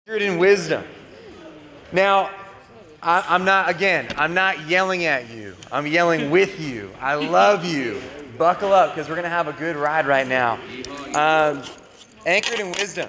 Anchored in wisdom. Now, I'm not yelling at you. I'm yelling with you. I love you. Buckle up because we're going to have a good ride right now. Anchored in wisdom.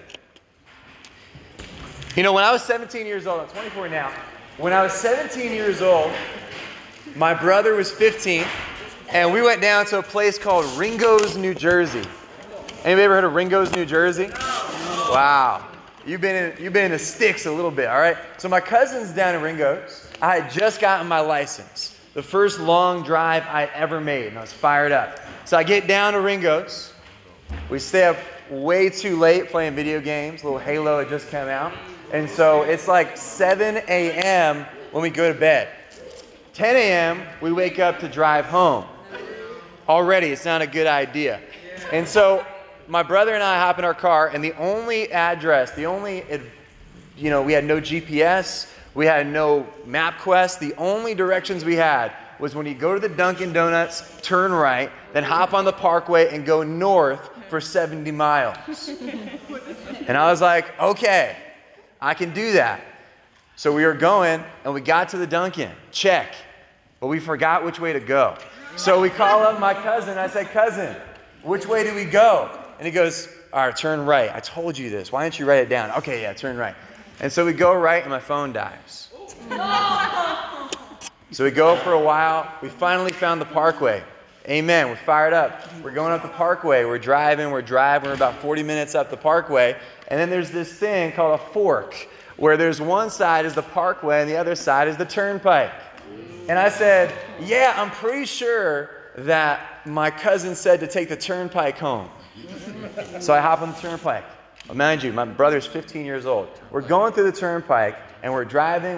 You know, when I was 17 years old, I'm 24 now. When I was 17 years old, my brother was 15, and we went down to a place called Ringo's, New Jersey. Anybody ever heard of Ringo's, New Jersey? Wow. You've been in the sticks a little bit, all right? So my cousin's down in Ringo's. I had just gotten my license. The first long drive I ever made, and I was fired up. So I get down to Ringo's. We stay up way too late playing video games. A little Halo had just come out. And so it's like 7 a.m. when we go to bed. 10 a.m. we wake up to drive home. Already, it's not a good idea. And so my brother and I hop in our car, and the only address, we had no GPS, we had no MapQuest. The only directions we had was when you go to the Dunkin' Donuts, turn right, then hop on the Parkway and go north for 70 miles. And I was like, okay, I can do that. So we were going, and we got to the Dunkin', check, but we forgot which way to go. So we call up my cousin, I said, cousin, which way do we go? And he goes, all right, turn right. I told you this. Why didn't you write it down? Okay, yeah, turn right. And so we go right, and my phone dies. So we go for a while. We finally found the Parkway. Amen. We're fired up. We're going up the Parkway. We're driving. We're about 40 minutes up the Parkway. And then there's this thing called a fork, where there's one side is the Parkway, and the other side is the turnpike. And I said, yeah, I'm pretty sure that my cousin said to take the turnpike home. So I hop on the turnpike. Well, mind you, my brother's 15 years old. We're going through the turnpike, and we're driving,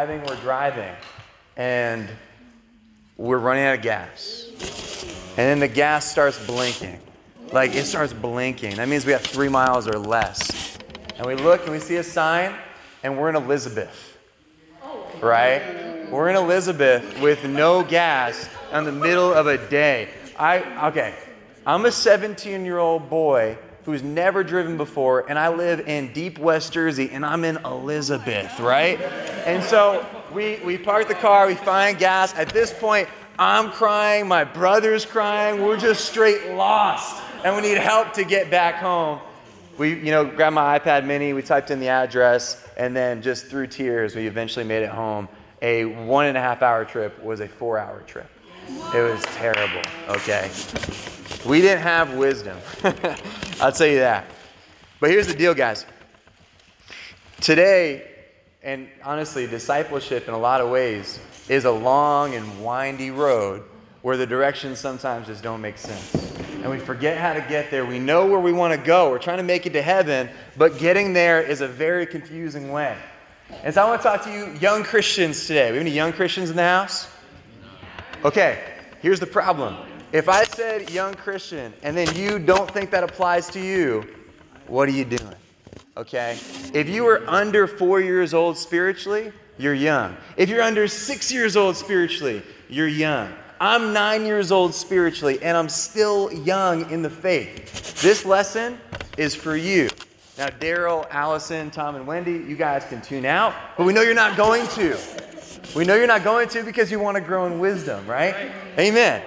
and we're running out of gas. And then the gas starts blinking. Like, it starts blinking. That means we have 3 miles or less. And we look, and we see a sign, and we're in Elizabeth. Right? We're in Elizabeth with no gas in the middle of a day. I'm a 17-year-old boy who's never driven before, and I live in deep West Jersey, and I'm in Elizabeth, right? And so we park the car, we find gas. At this point, I'm crying, my brother's crying, we're just straight lost, and we need help to get back home. We, grabbed my iPad mini, we typed in the address, and then just through tears, we eventually made it home. A 1.5-hour trip was a 4-hour trip. It was terrible, okay? We didn't have wisdom. I'll tell you that. But here's the deal, guys. Today, and honestly, discipleship in a lot of ways is a long and windy road where the directions sometimes just don't make sense. And we forget how to get there. We know where we want to go. We're trying to make it to heaven, but getting there is a very confusing way. And so I want to talk to you young Christians today. We have any young Christians in the house? Okay, here's the problem. If I said young Christian and then you don't think that applies to you, what are you doing? Okay? If you are under 4 years old spiritually, you're young. If you're under 6 years old spiritually, you're young. I'm 9 years old spiritually, and I'm still young in the faith. This lesson is for you. Now, Daryl, Allison, Tom, and Wendy, you guys can tune out, but we know you're not going to. We know you're not going to because you want to grow in wisdom, right? Amen.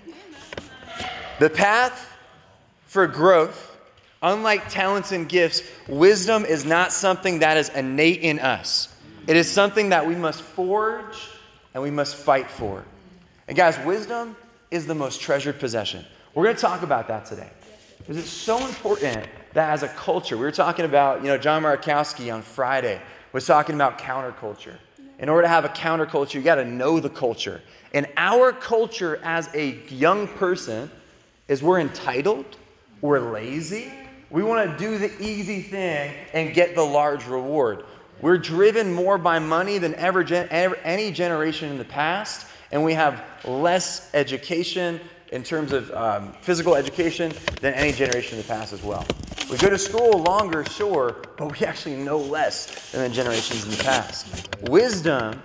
The path for growth, unlike talents and gifts, wisdom is not something that is innate in us. It is something that we must forge and we must fight for. And guys, wisdom is the most treasured possession. We're going to talk about that today because it's so important that as a culture, we were talking about, John Markowski on Friday was talking about counterculture. In order to have a counterculture, you got to know the culture. And our culture as a young person is we're entitled, we're lazy, we want to do the easy thing and get the large reward. We're driven more by money than any generation in the past, and we have less education in terms of physical education than any generation in the past as well. We go to school longer, sure, but we actually know less than the generations in the past. Wisdom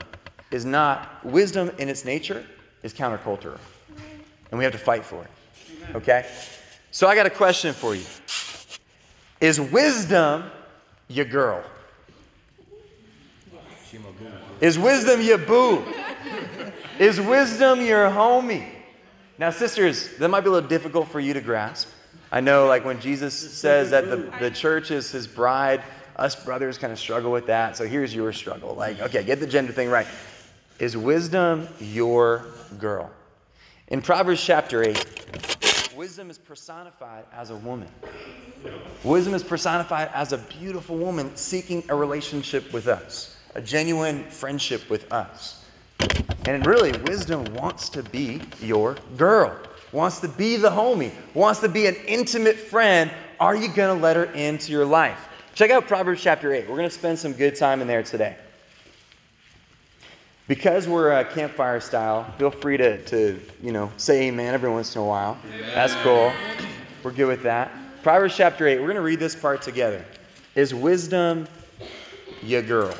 in its nature is countercultural, and we have to fight for it. Okay? So I got a question for you. Is wisdom your girl? Is wisdom your boo? Is wisdom your homie? Now, sisters, that might be a little difficult for you to grasp. I know, like, when Jesus says that the church is his bride, us brothers kind of struggle with that. So here's your struggle. Like, okay, get the gender thing right. Is wisdom your girl? In Proverbs chapter 8, wisdom is personified as a woman. Wisdom is personified as a beautiful woman seeking a relationship with us, a genuine friendship with us. And really, wisdom wants to be your girl, wants to be the homie, wants to be an intimate friend. Are you going to let her into your life? Check out Proverbs chapter 8. We're going to spend some good time in there today. Because we're campfire style, feel free to say amen every once in a while. Amen. That's cool. We're good with that. Proverbs chapter 8, we're going to read this part together. Is wisdom your girl?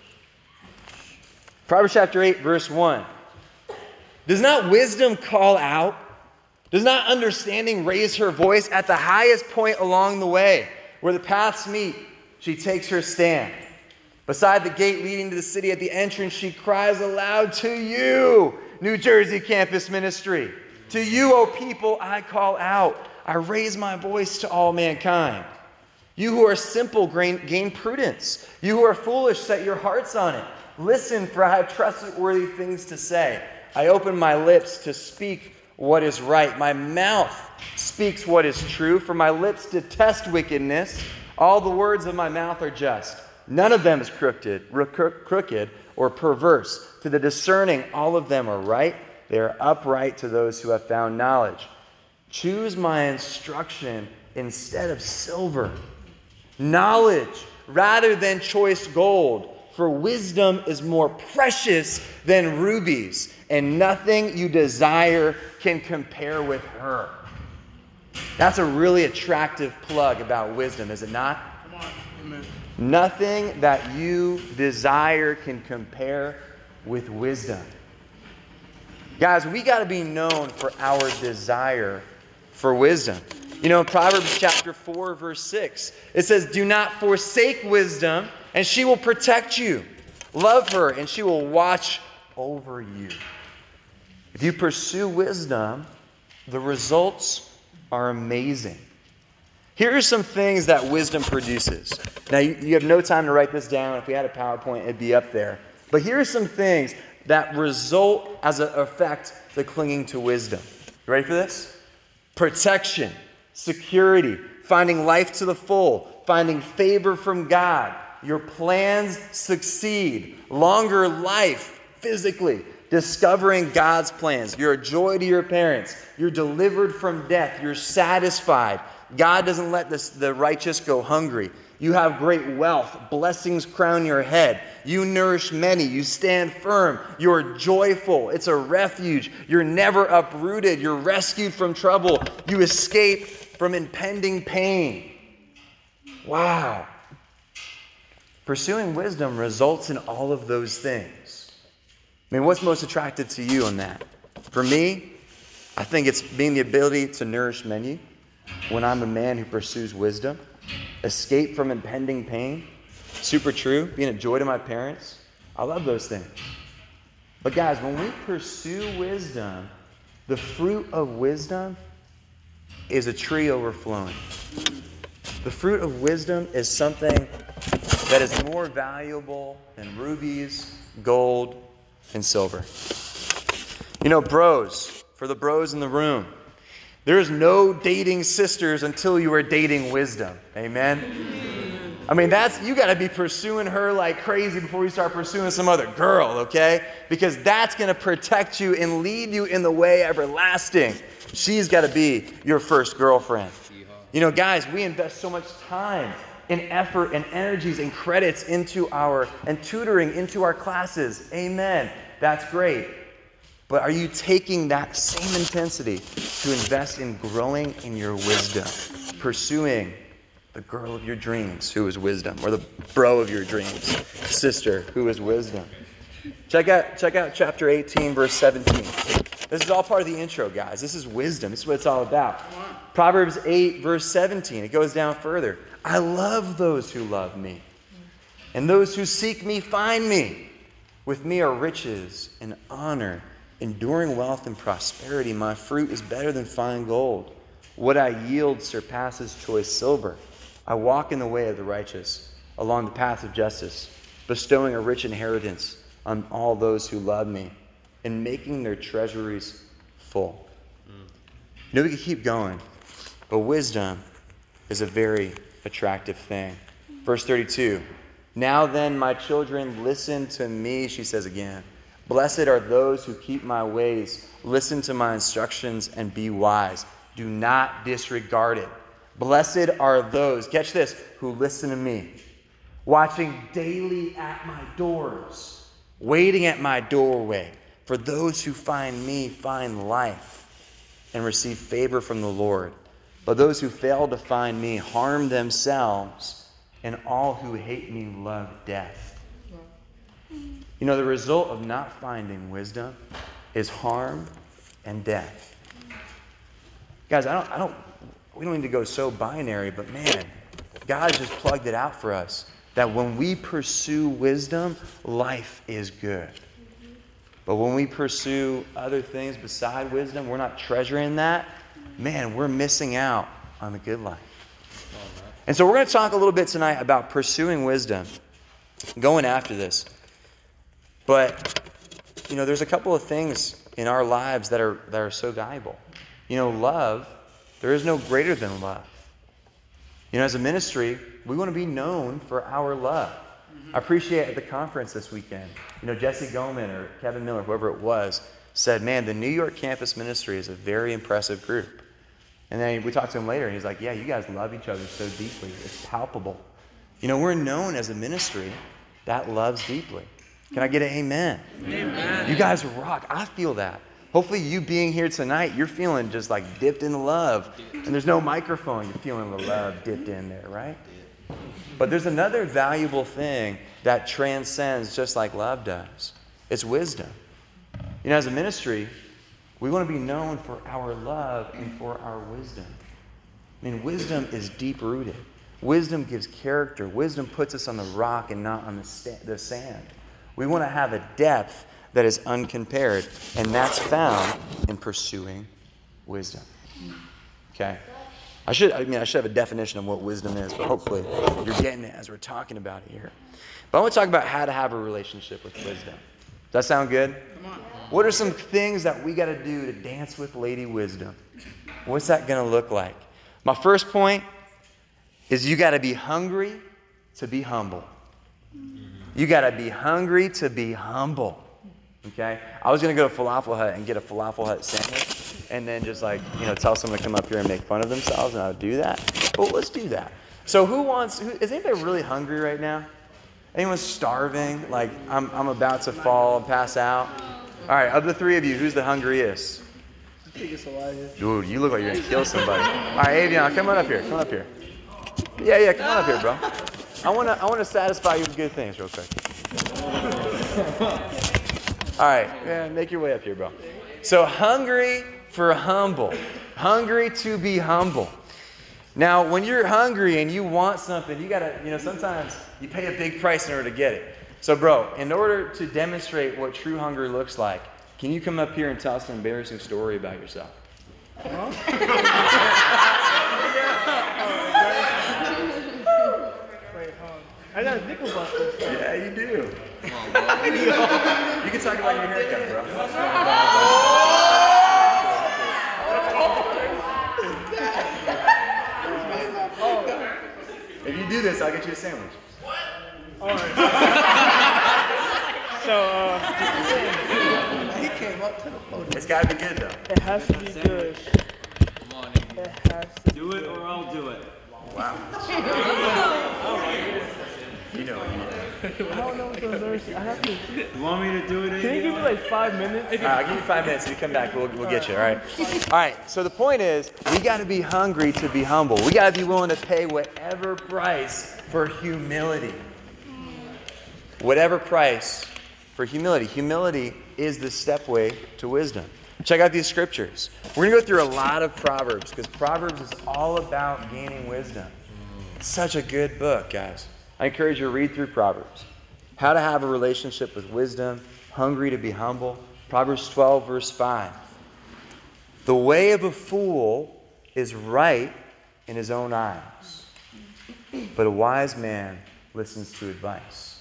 Proverbs chapter 8, verse 1. Does not wisdom call out? Does not understanding raise her voice? At the highest point along the way, where the paths meet, she takes her stand. Beside the gate leading to the city, at the entrance, she cries aloud to you, New Jersey Campus Ministry. To you, O people, I call out. I raise my voice to all mankind. You who are simple, gain prudence. You who are foolish, set your hearts on it. Listen, for I have trustworthy things to say. I open my lips to speak what is right. My mouth speaks what is true, for my lips detest wickedness. All the words of my mouth are just. None of them is crooked or perverse. To the discerning, all of them are right. They are upright to those who have found knowledge. Choose my instruction instead of silver, knowledge rather than choice gold. For wisdom is more precious than rubies, and nothing you desire can compare with her. That's a really attractive plug about wisdom, is it not? Come on. Amen. Nothing that you desire can compare with wisdom. Guys, we got to be known for our desire for wisdom. You know, in Proverbs chapter 4, verse 6, it says, do not forsake wisdom, and she will protect you. Love her, and she will watch over you. If you pursue wisdom, the results are amazing. Here are some things that wisdom produces. Now, you have no time to write this down. If we had a PowerPoint, it'd be up there. But here are some things that result as an effect to clinging to wisdom. You ready for this? Protection, security, finding life to the full, finding favor from God. Your plans succeed. Longer life physically. Discovering God's plans. You're a joy to your parents. You're delivered from death. You're satisfied. God doesn't let the righteous go hungry. You have great wealth. Blessings crown your head. You nourish many. You stand firm. You're joyful. It's a refuge. You're never uprooted. You're rescued from trouble. You escape from impending pain. Wow. Pursuing wisdom results in all of those things. I mean, what's most attractive to you on that? For me, I think it's being the ability to nourish many. When I'm a man who pursues wisdom, escape from impending pain, super true, being a joy to my parents. I love those things. But guys, when we pursue wisdom, the fruit of wisdom is a tree overflowing. The fruit of wisdom is something that is more valuable than rubies, gold, and silver. You know, bros, for the bros in the room, there is no dating sisters until you are dating wisdom. Amen? I mean, you got to be pursuing her like crazy before you start pursuing some other girl, okay? Because that's going to protect you and lead you in the way everlasting. She's got to be your first girlfriend. You know, guys, we invest so much time and effort and energies and credits into and tutoring into our classes. Amen. That's great. But are you taking that same intensity to invest in growing in your wisdom, pursuing the girl of your dreams who is wisdom, or the bro of your dreams, sister who is wisdom? Check out chapter 18, verse 17. This is all part of the intro, guys. This is wisdom. This is what it's all about. Proverbs 8, verse 17. It goes down further. I love those who love me. And those who seek me find me. With me are riches and honor, enduring wealth and prosperity. My fruit is better than fine gold. What I yield surpasses choice silver. I walk in the way of the righteous, along the path of justice, bestowing a rich inheritance on all those who love me, and making their treasuries full. You know, we could keep going, but wisdom is a very attractive thing. Verse 32, now then, my children, listen to me, she says again. Blessed are those who keep my ways. Listen to my instructions and be wise. Do not disregard it. Blessed are those, catch this, who listen to me, watching daily at my doors, waiting at my doorway. For those who find me find life and receive favor from the Lord. But those who fail to find me harm themselves, and all who hate me love death. You know, the result of not finding wisdom is harm and death. Guys, we don't need to go so binary, but man, God has just plugged it out for us that when we pursue wisdom, life is good. But when we pursue other things beside wisdom, we're not treasuring that, man, we're missing out on the good life. And so we're going to talk a little bit tonight about pursuing wisdom, going after this. But, you know, there's a couple of things in our lives that are so valuable. You know, love, there is no greater than love. You know, as a ministry, we want to be known for our love. I appreciate at the conference this weekend, you know, Jesse Goman or Kevin Miller, whoever it was, said, man, the New York campus ministry is a very impressive group. And then we talked to him later, and he's like, yeah, you guys love each other so deeply. It's palpable. You know, we're known as a ministry that loves deeply. Can I get an amen? Amen. You guys rock. I feel that. Hopefully you being here tonight, you're feeling just like dipped in love. And there's no microphone. You're feeling the love dipped in there, right? But there's another valuable thing that transcends just like love does. It's wisdom. You know, as a ministry, we want to be known for our love and for our wisdom. I mean, wisdom is deep-rooted. Wisdom gives character. Wisdom puts us on the rock and not on the sand. We want to have a depth that is uncompared, and that's found in pursuing wisdom. Okay? I should have a definition of what wisdom is, but hopefully you're getting it as we're talking about it here. But I want to talk about how to have a relationship with wisdom. Does that sound good? Come on. What are some things that we got to do to dance with Lady Wisdom? What's that going to look like? My first point is you got to be hungry to be humble. You got to be hungry to be humble. Okay? I was going to go to Falafel Hut and get a Falafel Hut sandwich and then just like, you know, tell someone to come up here and make fun of themselves, and I would do that. But let's do that. So is anybody really hungry right now? Anyone starving? Like, I'm about to fall and pass out? All right, of the three of you, who's the hungriest? I think it's Elijah. Dude, you look like you're going to kill somebody. All right, Avion, come on up here. Come up here. Yeah, come on up here, bro. I want to satisfy you with good things real quick. All right, yeah, make your way up here, bro. So hungry for humble. Hungry to be humble. Now, when you're hungry and you want something, you got to, you know, sometimes you pay a big price in order to get it. So, bro, in order to demonstrate what true hunger looks like, can you come up here and tell us an embarrassing story about yourself? Huh? Wait, I got to think about this. Yeah, you do. You can talk about your haircut, bro. If you do this, I'll get you a sandwich. What? All right. He came up to the podium. It's got to be good, though. It has to be good. Come on, It has to do it or I'll do it. Wow. You know what you need. I don't know what's embarrassing. I have to. You want me to do it? Can you give me like 5 minutes? All right, I'll give you 5 minutes. If you come back, we'll get you, all right? All right, so the point is, we got to be hungry to be humble. We got to be willing to pay whatever price for humility. Whatever price for humility. Humility is the stepway to wisdom. Check out these scriptures. We're going to go through a lot of Proverbs because Proverbs is all about gaining wisdom. Such a good book, guys. I encourage you to read through Proverbs. How to have a relationship with wisdom, hungry to be humble. Proverbs 12, verse 5. The way of a fool is right in his own eyes, but a wise man listens to advice.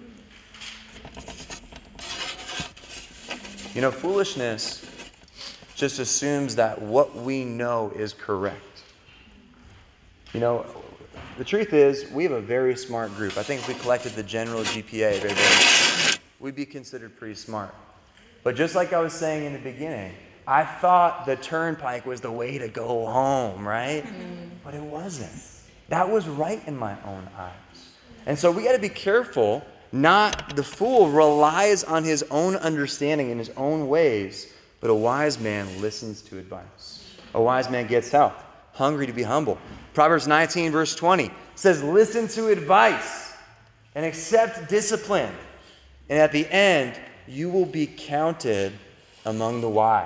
You know, foolishness just assumes that what we know is correct. You know, the truth is, we have a very smart group. I think if we collected the general GPA of everybody, we'd be considered pretty smart. But just like I was saying in the beginning, I thought the turnpike was the way to go home, right? But it wasn't. That was right in my own eyes. And so we got to be careful. The fool relies on his own understanding in his own ways, but a wise man listens to advice. A wise man gets help, hungry to be humble. Proverbs 19, verse 20 says, listen to advice and accept discipline. And at the end, you will be counted among the wise.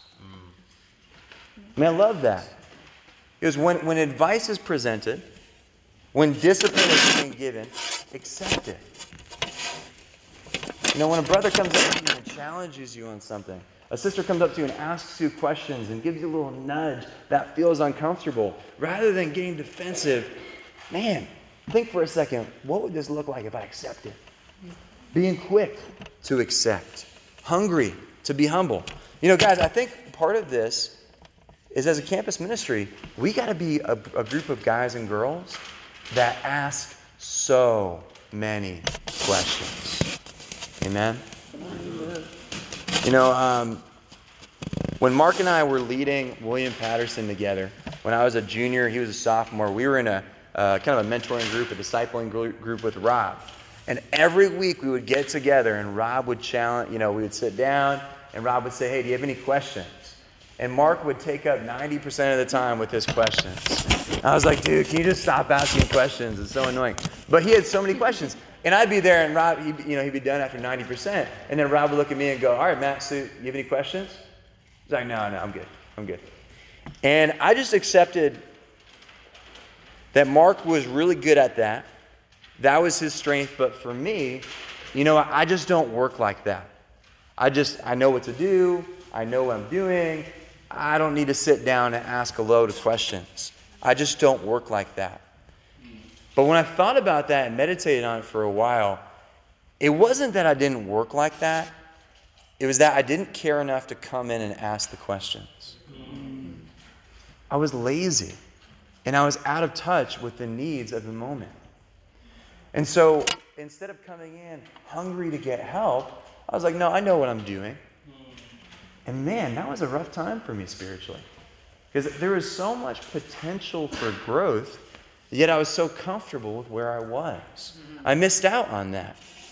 I mean, I love that. Because when advice is presented, when discipline is being given, accept it. You know, when a brother comes up to you and challenges you on something, a sister comes up to you and asks you questions and gives you a little nudge that feels uncomfortable, rather than getting defensive, man, think for a second, what would this look like if I accepted? Being quick to accept, hungry to be humble. You know, guys, I think part of this is, as a campus ministry, we got to be a group of guys and girls that ask so many questions. Amen? You know, when Mark and I were leading William Patterson together, when I was a junior, he was a sophomore, we were in a kind of a mentoring group, a discipling group with Rob. And every week we would get together and Rob would challenge, we would sit down and Rob would say, hey, do you have any questions? And Mark would take up 90% of the time with his questions. I was like, dude, can you just stop asking questions? It's so annoying. But he had so many questions. And I'd be there and Rob, he'd be done after 90%. And then Rob would look at me and go, all right, Matt, so you have any questions? He's like, no, I'm good. And I just accepted that Mark was really good at that. That was his strength. But for me, I just don't work like that. I know what to do. I know what I'm doing. I don't need to sit down and ask a load of questions. I just don't work like that. But when I thought about that and meditated on it for a while, it wasn't that I didn't work like that. It was that I didn't care enough to come in and ask the questions. I was lazy, and I was out of touch with the needs of the moment. And so instead of coming in hungry to get help, I was like, no, I know what I'm doing. And man, that was a rough time for me spiritually. Because there was so much potential for growth, yet I was so comfortable with where I was. I missed out on that.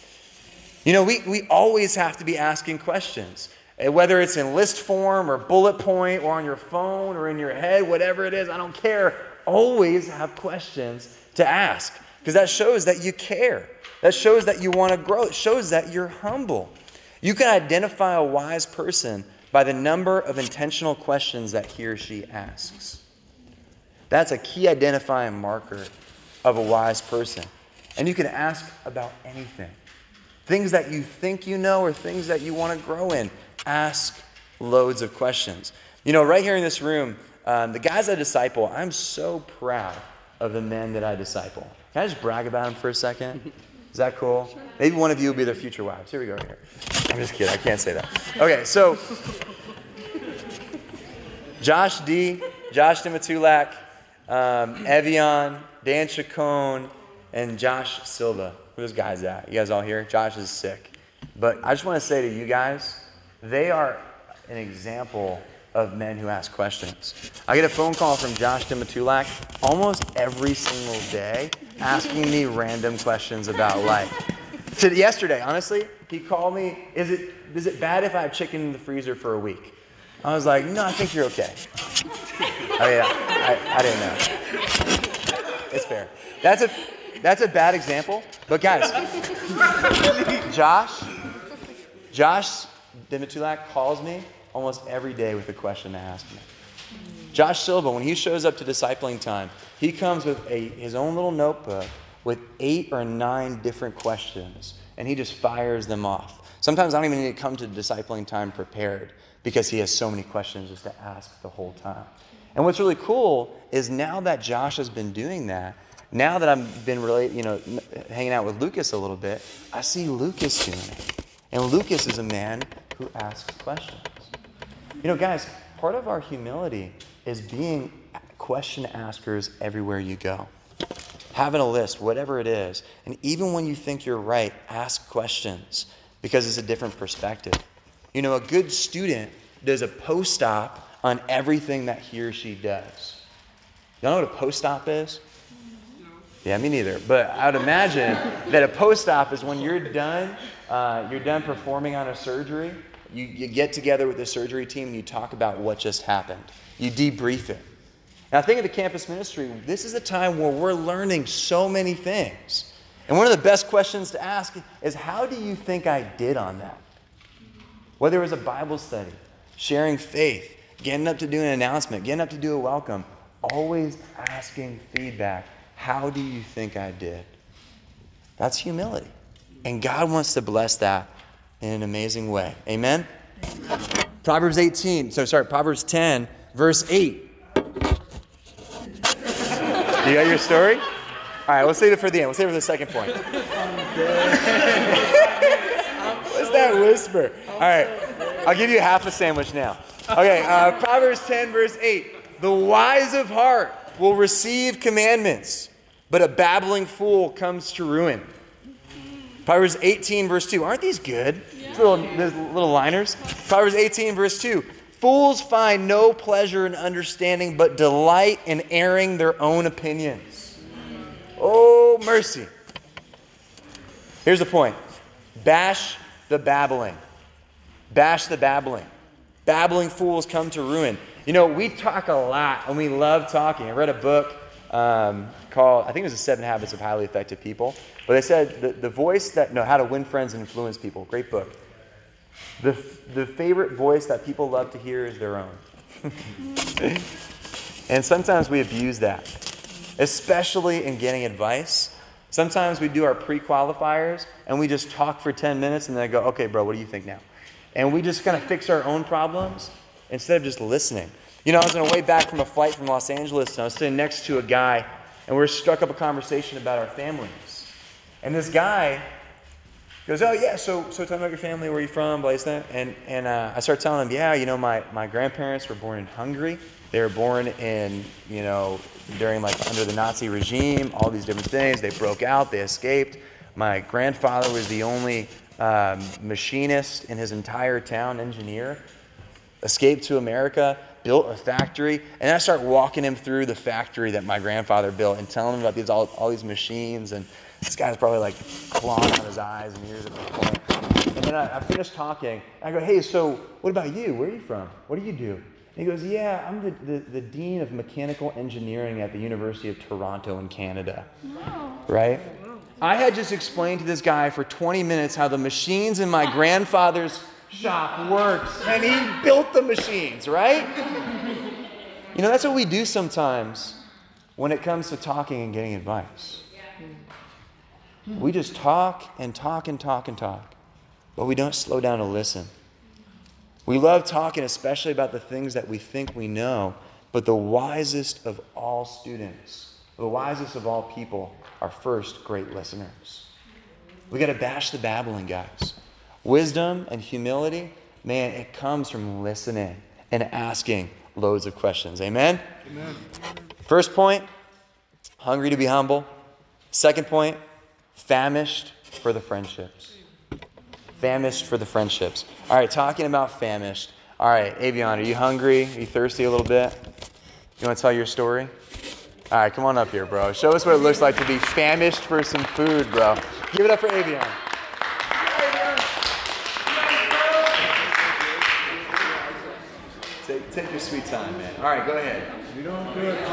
We always have to be asking questions. Whether it's in list form or bullet point or on your phone or in your head, whatever it is, I don't care. Always have questions to ask. Because that shows that you care. That shows that you want to grow. It shows that you're humble. You can identify a wise person by the number of intentional questions that he or she asks. That's a key identifying marker of a wise person. And you can ask about anything. Things that you think you know or things that you want to grow in. Ask loads of questions. Right here in this room, the guys I disciple, I'm so proud of the men that I disciple. Can I just brag about them for a second? Is that cool? Sure. Maybe one of you will be their future wives. Here we go. Here. I'm just kidding. I can't say that. Okay, so Josh Dimatulak, Evian, Dan Chacon, and Josh Silva. Where those guys at? You guys all here? Josh is sick. But I just want to say to you guys, they are an example of men who ask questions. I get a phone call from Josh Dimatulak almost every single day asking me random questions about life. Yesterday, honestly, he called me, is it bad if I have chicken in the freezer for a week? I was like, no, I think you're okay. I didn't know. It's fair. That's a bad example, but guys, Josh Dimatulak calls me almost every day with a question to ask me. Josh Silva, when he shows up to discipling time, he comes with his own little notebook with 8 or 9 different questions, and he just fires them off. Sometimes I don't even need to come to discipling time prepared because he has so many questions just to ask the whole time. And what's really cool is now that Josh has been doing that, now that I've been hanging out with Lucas a little bit, I see Lucas doing it. And Lucas is a man who asks questions. Guys, part of our humility is being question askers everywhere you go. Having a list, whatever it is. And even when you think you're right, ask questions because it's a different perspective. A good student does a post-op on everything that he or she does. Y'all know what a post-op is? Yeah, me neither. But I would imagine that a post-op is when you're done performing on a surgery, you get together with the surgery team and you talk about what just happened. You debrief it. Now, think of the campus ministry. This is a time where we're learning so many things. And one of the best questions to ask is, how do you think I did on that? Whether it was a Bible study, sharing faith, getting up to do an announcement, getting up to do a welcome, always asking feedback. How do you think I did? That's humility. And God wants to bless that in an amazing way. Amen? Proverbs 10, verse 8. You got your story? All right, we'll save it for the end. We'll save it for the second point. What's that whisper? All right, I'll give you half a sandwich now. Okay, Proverbs 10, verse 8. The wise of heart will receive commandments, but a babbling fool comes to ruin. Proverbs 18, verse 2. Aren't these good? Yeah. These little liners. Proverbs 18, verse 2. Fools find no pleasure in understanding, but delight in airing their own opinions. Oh, mercy. Here's the point. Bash the babbling. Bash the babbling. Babbling fools come to ruin. We talk a lot, and we love talking. I read a book called, I think it was The 7 Habits of Highly Effective People. But they said the voice how to win friends and influence people. Great book. The favorite voice that people love to hear is their own. And sometimes we abuse that, especially in getting advice. Sometimes we do our pre-qualifiers, and we just talk for 10 minutes, and then I go, okay, bro, what do you think now? And we just kind of fix our own problems instead of just listening. I was on a way back from a flight from Los Angeles, and I was sitting next to a guy, and we were struck up a conversation about our families. And this guy goes, oh, yeah, so tell me about your family, where are you from, blah, blah. And I started telling him, my grandparents were born in Hungary. They were born in, during under the Nazi regime, all these different things. They broke out, they escaped. My grandfather was the only machinist in his entire town, engineer, escaped to America, built a factory, and I start walking him through the factory that my grandfather built and telling him about all these machines, and this guy's probably clawing out his eyes and ears at this point. And then I finished talking, and I go, hey, so what about you? Where are you from? What do you do? And he goes, yeah, I'm the Dean of Mechanical Engineering at the University of Toronto in Canada. Wow. Right? I had just explained to this guy for 20 minutes how the machines in my grandfather's shop worked, and he built the machines, right? That's what we do sometimes when it comes to talking and getting advice. We just talk and talk and talk and talk, but we don't slow down to listen. We love talking, especially about the things that we think we know, but the wisest of all students, the wisest of all people, are first great listeners. We got to bash the babbling, guys. Wisdom and humility, man, it comes from listening and asking loads of questions. Amen? Amen. First point, hungry to be humble. Second point, famished for the friendships. Famished for the friendships. All right, talking about famished. All right, Avion, are you hungry? Are you thirsty a little bit? You want to tell your story? All right, come on up here, bro. Show us what it looks like to be famished for some food, bro. Give it up for Avion. Take your sweet time, man. All right, go ahead. You don't do it.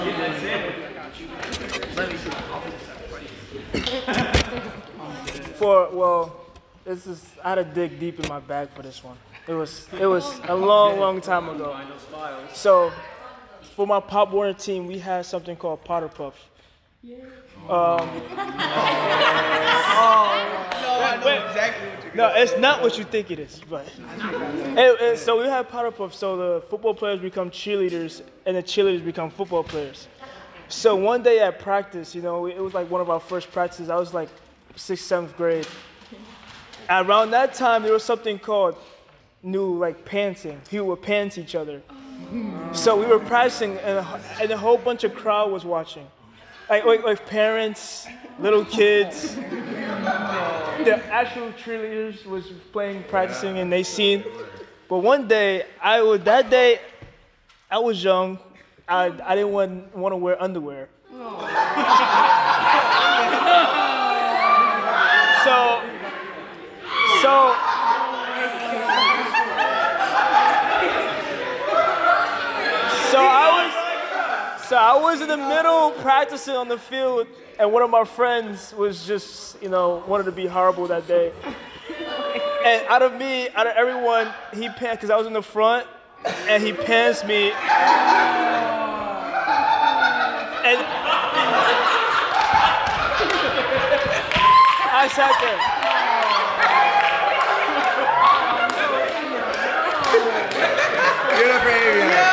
I had to dig deep in my bag for this one. It was a long time ago. So, for my Pop Warner team, we had something called Potter Puff. No, it's not what you think it is. But so we have Powder Puff. So the football players become cheerleaders, and the cheerleaders become football players. So one day at practice, it was like one of our first practices. I was like 6th, 7th grade. Around that time, there was something called pantsing. People would pants each other. So we were practicing, and a whole bunch of crowd was watching. Like parents, little kids. The actual cheerleaders was practicing, and they seen. But one day, I was young. I didn't want to wear underwear. So I was in the middle practicing on the field, and one of my friends was just, wanted to be horrible that day. And out of everyone, he pants, because I was in the front, and he pants me. And I sat there. Get up right here.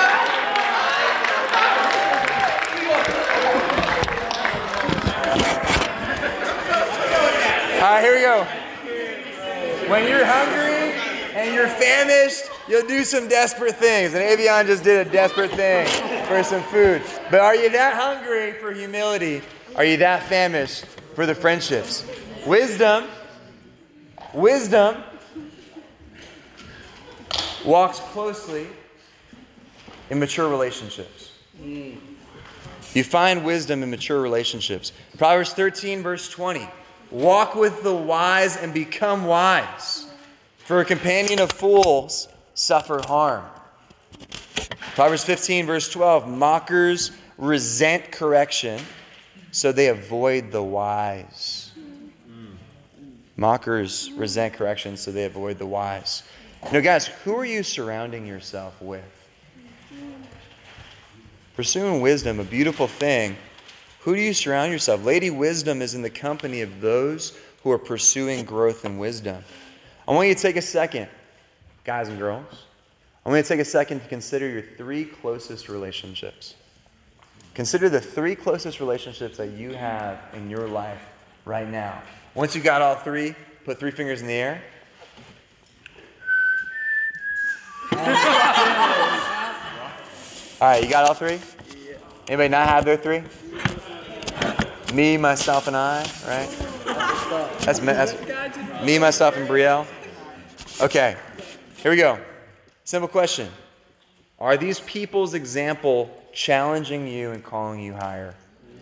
All right, here we go. When you're hungry and you're famished, you'll do some desperate things. And Avion just did a desperate thing for some food. But are you that hungry for humility? Are you that famished for the friendships? Wisdom walks closely in mature relationships. You find wisdom in mature relationships. Proverbs 13, verse 20. Walk with the wise and become wise, for a companion of fools suffer harm. Proverbs 15, verse 12. Mockers resent correction, so they avoid the wise. Mockers resent correction, so they avoid the wise. Guys, who are you surrounding yourself with? Pursuing wisdom, a beautiful thing. Who do you surround yourself? Lady Wisdom is in the company of those who are pursuing growth and wisdom. I want you to take a second, guys and girls. I want you to take a second to consider your 3 closest relationships. Consider the 3 closest relationships that you have in your life right now. Once you got all 3, put 3 fingers in the air. All right, you got all 3? Anybody not have their 3? Me, myself, and I, right? That's me, myself, and Brielle. Okay, here we go. Simple question. Are these people's example challenging you and calling you higher?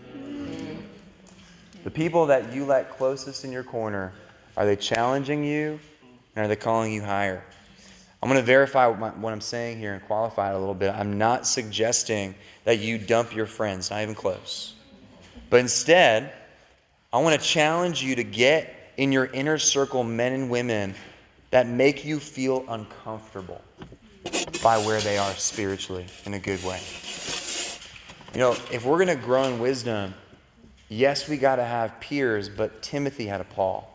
The people that you let closest in your corner, are they challenging you and are they calling you higher? I'm going to verify what I'm saying here and qualify it a little bit. I'm not suggesting that you dump your friends, not even close. But instead, I want to challenge you to get in your inner circle men and women that make you feel uncomfortable by where they are spiritually in a good way. If we're going to grow in wisdom, yes, we got to have peers, but Timothy had a Paul.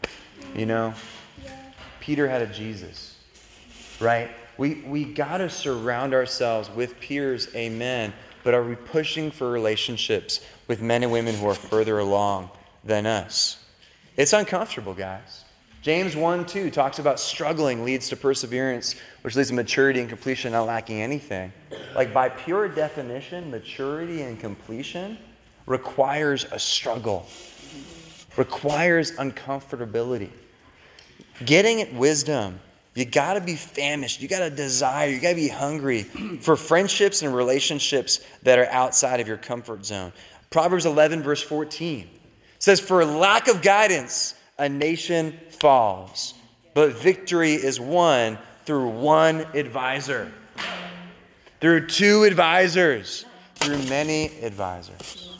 Peter had a Jesus, right? We got to surround ourselves with peers, amen. But are we pushing for relationships with men and women who are further along than us? It's uncomfortable, guys. James 1:2 talks about struggling leads to perseverance, which leads to maturity and completion, not lacking anything. Like by pure definition, maturity and completion requires a struggle, requires uncomfortability. Getting at wisdom, you got to be famished. You got to desire. You got to be hungry for friendships and relationships that are outside of your comfort zone. Proverbs 11, verse 14 says, "For lack of guidance, a nation falls, but victory is won through one advisor." Through 2 advisors, through many advisors.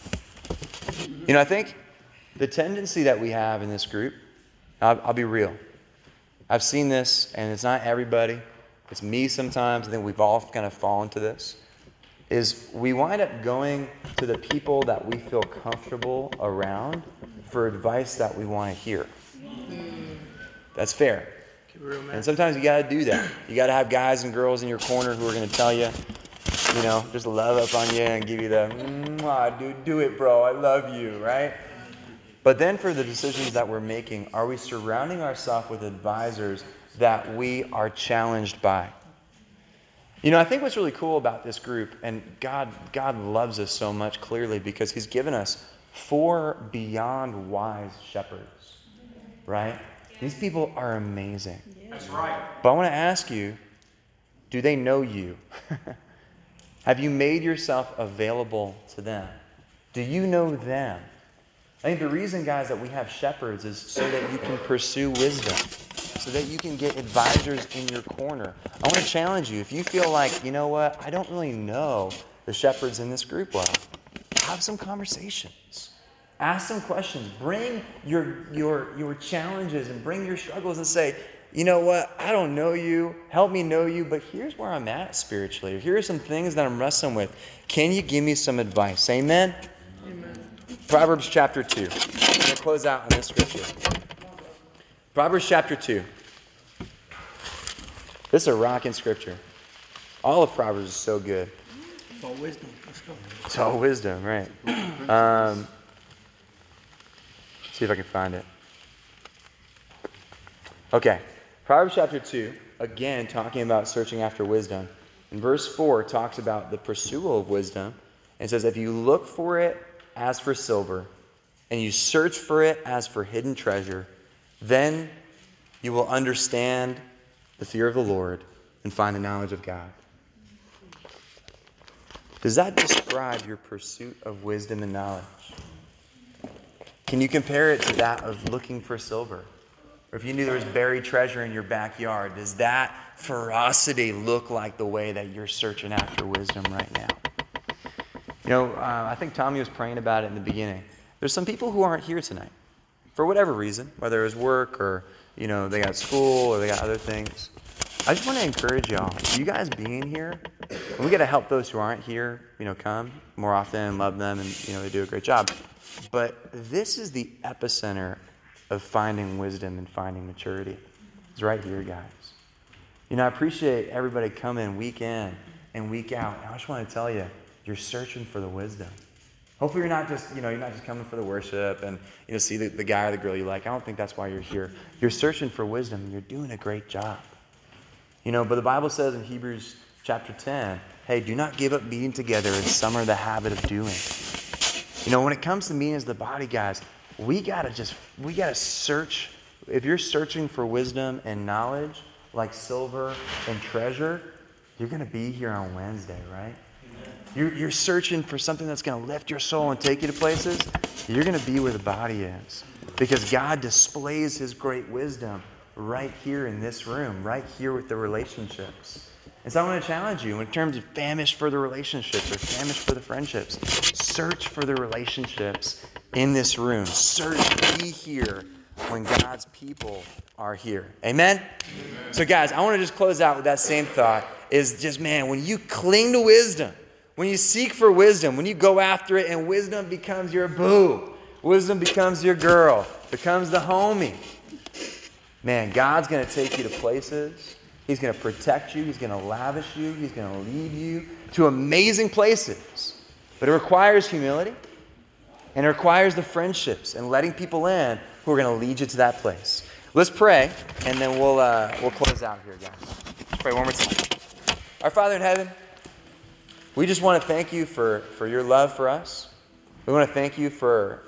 I think the tendency that we have in this group, I'll be real. I've seen this, and it's not everybody. It's me sometimes. I think we've all kind of fallen to this. is we wind up going to the people that we feel comfortable around for advice that we want to hear. That's fair. And sometimes you got to do that. You got to have guys and girls in your corner who are going to tell you, just love up on you and give you the, dude, do it, bro. I love you, right? But then for the decisions that we're making, are we surrounding ourselves with advisors that we are challenged by? I think what's really cool about this group, and God loves us so much clearly because he's given us 4 beyond wise shepherds, right? These people are amazing. That's right. But I want to ask you, do they know you? Have you made yourself available to them? Do you know them? I think the reason, guys, that we have shepherds is so that you can pursue wisdom, so that you can get advisors in your corner. I want to challenge you. If you feel like, you know what, I don't really know the shepherds in this group well, have some conversations. Ask some questions. Bring your challenges and bring your struggles and say, you know what, I don't know you. Help me know you, but here's where I'm at spiritually. Here are some things that I'm wrestling with. Can you give me some advice? Amen? Proverbs chapter 2. I'm going to close out on this scripture. Proverbs chapter 2. This is a rocking scripture. All of Proverbs is so good. It's all wisdom. Let's go. It's all wisdom, right? See if I can find it. Okay. Proverbs chapter 2, again, talking about searching after wisdom. And verse 4 talks about the pursuit of wisdom. And says, if you look for it as for silver, and you search for it as for hidden treasure, then you will understand the fear of the Lord and find the knowledge of God. Does that describe your pursuit of wisdom and knowledge? Can you compare it to that of looking for silver? Or if you knew there was buried treasure in your backyard, does that ferocity look like the way that you're searching after wisdom right now? I think Tommy was praying about it in the beginning. There's some people who aren't here tonight for whatever reason, whether it was work or, they got school or they got other things. I just want to encourage y'all, you guys being here, and we got to help those who aren't here, come more often and love them, and, they do a great job. But this is the epicenter of finding wisdom and finding maturity. It's right here, guys. I appreciate everybody coming week in and week out. I just want to tell you, you're searching for the wisdom. Hopefully you're not just coming for the worship and, see the guy or the girl you like. I don't think that's why you're here. You're searching for wisdom and you're doing a great job. But the Bible says in Hebrews chapter 10, hey, do not give up meeting together as some are the habit of doing. When it comes to meeting as the body, guys, we gotta search. If you're searching for wisdom and knowledge like silver and treasure, you're going to be here on Wednesday, right? You're searching for something that's going to lift your soul and take you to places. You're going to be where the body is because God displays his great wisdom right here in this room, right here with the relationships. And so I want to challenge you in terms of famished for the relationships or famished for the friendships. Search for the relationships in this room. Search, be here when God's people are here. Amen? Amen? So guys, I want to just close out with that same thought is just, man, when you cling to wisdom, when you seek for wisdom, when you go after it and wisdom becomes your boo, wisdom becomes your girl, becomes the homie, man, God's going to take you to places. He's going to protect you. He's going to lavish you. He's going to lead you to amazing places. But it requires humility. And it requires the friendships and letting people in who are going to lead you to that place. Let's pray, and then we'll close out here, guys. Let's pray one more time. Our Father in heaven, we just want to thank you for your love for us. We want to thank you for,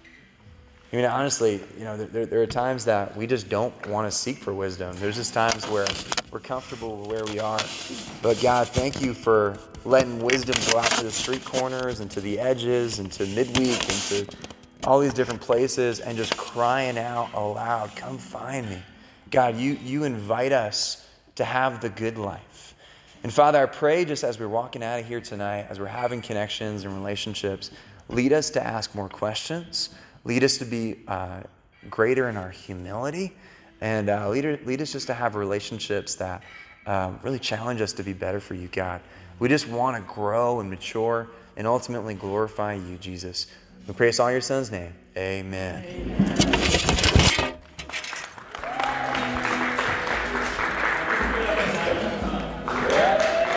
honestly, there are times that we just don't want to seek for wisdom. There's just times where we're comfortable with where we are. But God, thank you for letting wisdom go out to the street corners and to the edges and to midweek and to all these different places and just crying out aloud, come find me. God, you invite us to have the good life. And Father, I pray just as we're walking out of here tonight, as we're having connections and relationships, lead us to ask more questions. Lead us to be greater in our humility. And lead us just to have relationships that really challenge us to be better for you, God. We just want to grow and mature and ultimately glorify you, Jesus. We pray this all in your Son's name. Amen.